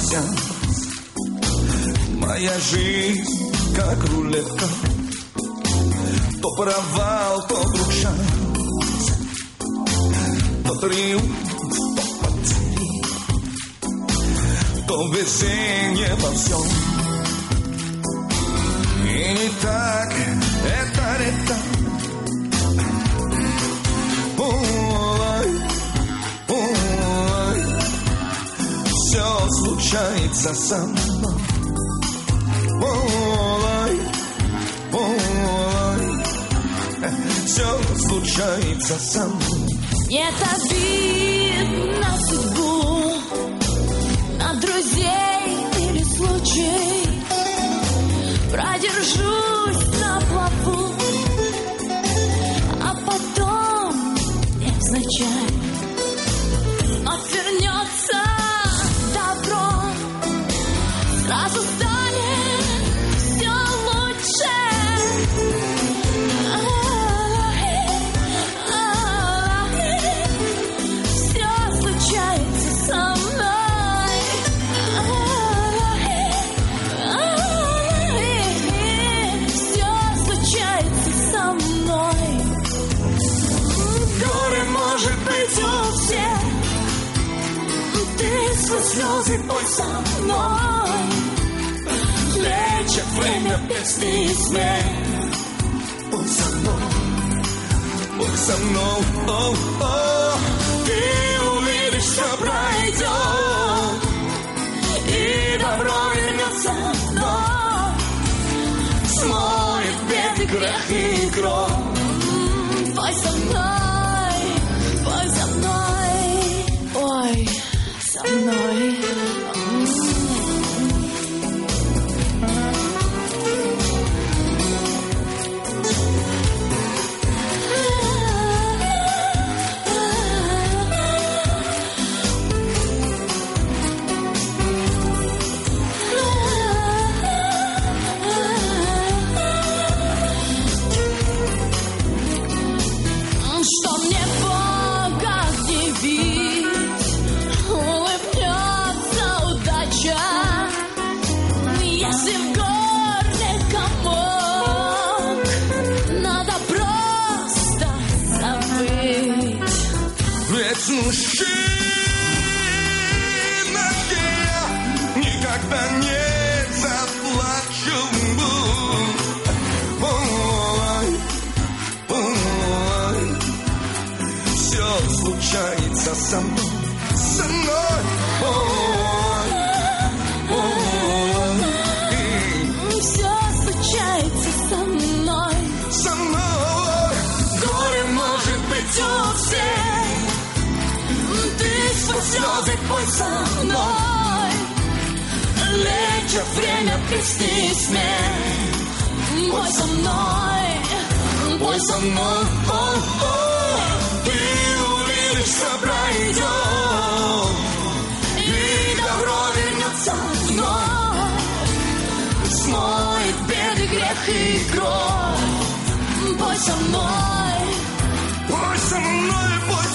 вся. Моя жизнь как рулетка, то провал, то вдруг шанс, то триумф, то потеря, то везение во всем. И не так это редко. Ой, ой, все случается со мной. Ой, ой, все случается со мной. Нет обид на судьбу, на друзей или случай. Продержусь на плаву, а потом невзначай отвернется добро, сразу станет все лучше. Все случается со мной. Все случается со мной. Горе может быть у всех. Ты свои слезы пой со мной. Лечит время песни и смех. Пой со мной, пой со мной, о-о. Ты увидишь, что пройдет, и добро вернется вновь, смоет беды, грех и кровь. Пой со мной, пой со мной, пой со мной. Что мне Бога удивить, улыбнется удача, если в горле комок, надо просто забыть. Ведь мужчина я никогда не заплачу. Ой, ой, все случается со мной, со мной. Ой, ой, Все случается со мной. со мной. Горе может быть у всех. Ты свои слезы пой со мной. Лечит время песни и смех. Пой со мной, Пой со мной, о-о. Ты увидишь, что пройдет, и добро вернется вновь, смоет беды, грех и кровь. Пой со мной, пой со мной, пой